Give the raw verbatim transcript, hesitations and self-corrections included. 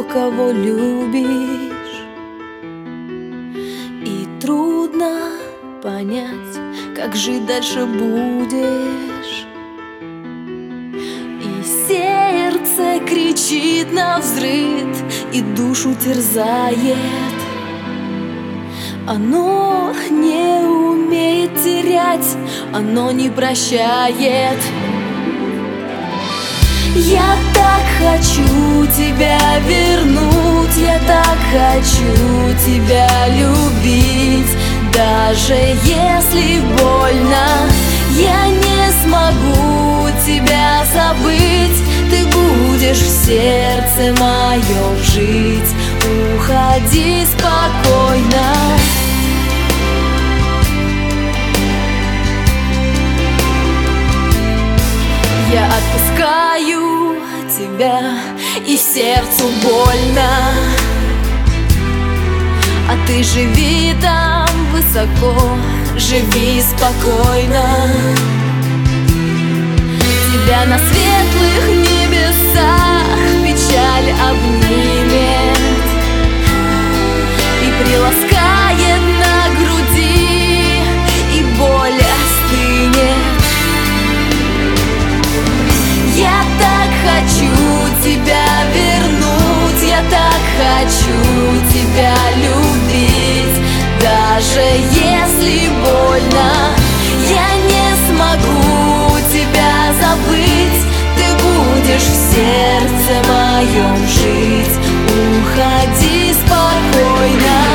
того, кого любишь. И трудно понять, как жить дальше будешь. И сердце кричит навзрыд, и душу терзает. Оно не умеет терять, оно не прощает. Я так хочу тебя вернуть, я так хочу тебя любить. Даже если больно, я не смогу тебя забыть. Ты будешь в сердце моем жить. Уходи спокойно. Я отпускаю тебя, и сердцу больно. А ты живи там высоко, живи спокойно. Тебя на светлых небесах печаль обнимет и приласкает на груди, и боль остынет. Я так хочу тебя вернуть, я так хочу тебя любить. Даже если больно, я не смогу тебя забыть. Ты будешь в сердце моем жить. Уходи спокойно.